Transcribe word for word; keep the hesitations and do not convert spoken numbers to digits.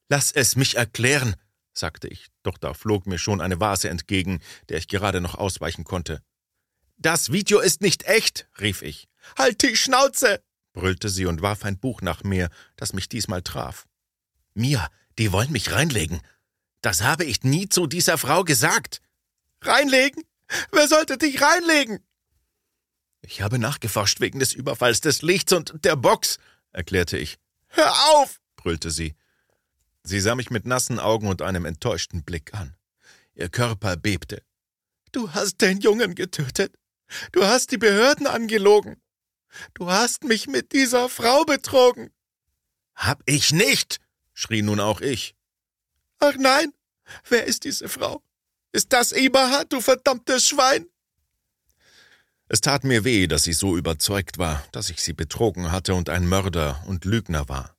»Lass es mich erklären«, sagte ich, doch da flog mir schon eine Vase entgegen, der ich gerade noch ausweichen konnte. »Das Video ist nicht echt«, rief ich. »Halt die Schnauze«, brüllte sie und warf ein Buch nach mir, das mich diesmal traf. »Mia, die wollen mich reinlegen. Das habe ich nie zu dieser Frau gesagt.« »Reinlegen? Wer sollte dich reinlegen?« »Ich habe nachgeforscht wegen des Überfalls des Lichts und der Box«, erklärte ich. »Hör auf«, brüllte sie. Sie sah mich mit nassen Augen und einem enttäuschten Blick an. Ihr Körper bebte. »Du hast den Jungen getötet. Du hast die Behörden angelogen. Du hast mich mit dieser Frau betrogen.« »Hab ich nicht«, schrie nun auch ich. »Ach nein, wer ist diese Frau? Ist das Eberhard, du verdammtes Schwein?« Es tat mir weh, dass sie so überzeugt war, dass ich sie betrogen hatte und ein Mörder und Lügner war.